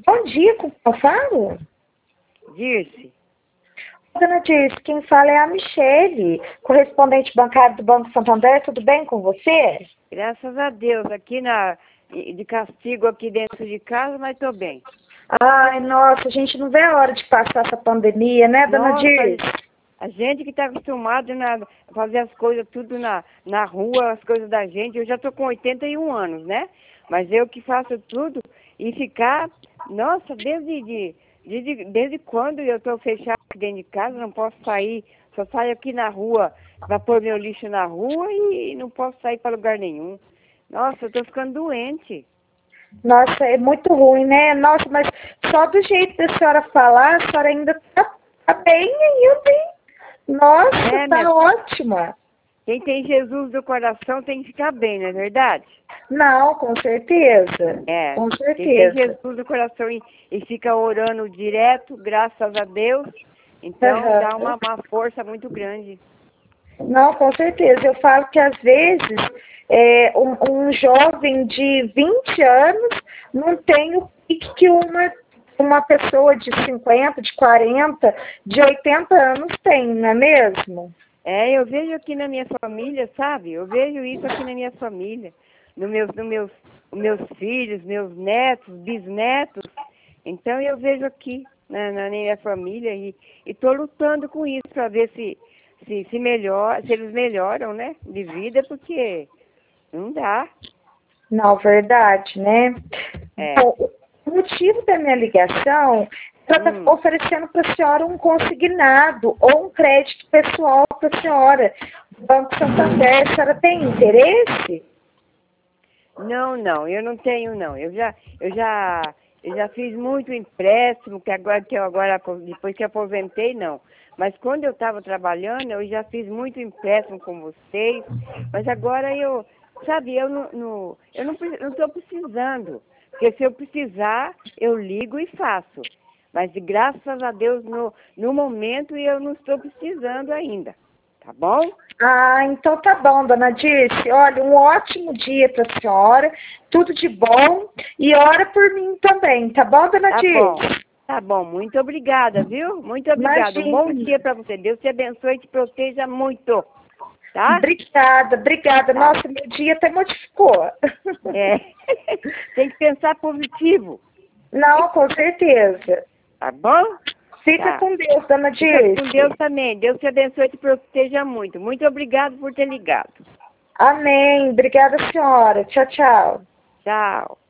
Bom dia, com quem eu falo? Dirce. Dona Dirce, quem fala é a Michele, correspondente bancário do Banco Santander. Tudo bem com você? Graças a Deus, aqui de castigo aqui dentro de casa, mas tô bem. Ai, nossa, a gente não vê a hora de passar essa pandemia, né, Dona Nossa, Dirce? a gente que tá acostumado a fazer as coisas tudo na rua, as coisas da gente, eu já tô com 81 anos, né? Mas eu que faço tudo e ficar, nossa, desde quando eu tô fechada aqui dentro de casa, não posso sair, só saio aqui na rua para pôr meu lixo na rua e não posso sair para lugar nenhum. Nossa, eu tô ficando doente. Nossa, é muito ruim, né? Nossa, mas só do jeito da senhora falar, a senhora ainda tá bem ainda, hein? Nossa, tá ótima. Quem tem Jesus no coração tem que ficar bem, não é verdade? Não, com certeza. É. Com Quem tem certeza. Jesus no coração e fica orando direto, graças a Deus, então dá uma força muito grande. Não, com certeza. Eu falo que às vezes um jovem de 20 anos não tem o pique que uma pessoa de 50, de 40, de 80 anos tem, não é mesmo? É, eu vejo aqui na minha família, sabe? Eu vejo isso aqui na minha família, nos meus filhos, meus netos, bisnetos. Então eu vejo aqui na minha família e estou lutando com isso para ver se eles melhoram, né, de vida, porque não dá. Não, verdade, né? É. Bom, o motivo da minha ligação é que eu estou oferecendo para a senhora um consignado ou um crédito pessoal para a senhora, do Banco Santander. A senhora tem interesse? Não, eu não tenho, não. Eu já fiz muito empréstimo, depois que aposentei, não. Mas quando eu estava trabalhando, eu já fiz muito empréstimo com vocês, mas agora sabe, eu não estou precisando. Porque se eu precisar, eu ligo e faço. Mas graças a Deus, no momento, eu não estou precisando ainda. Tá bom? Ah, então tá bom, dona Dirce. Olha, um ótimo dia para a senhora, tudo de bom e ora por mim também, tá bom, dona Dirce? Tá bom, muito obrigada, viu? Muito obrigada. Imagina. Um bom dia para você. Deus te abençoe e te proteja muito, tá? Obrigada. Nossa, meu dia até modificou. É. Tem que pensar positivo. Não, com certeza. Tá bom? Fica com Deus, dona Dirce. Fica com Deus também. Deus te abençoe e te proteja muito. Muito obrigado por ter ligado. Amém. Obrigada, senhora. Tchau, tchau. Tchau.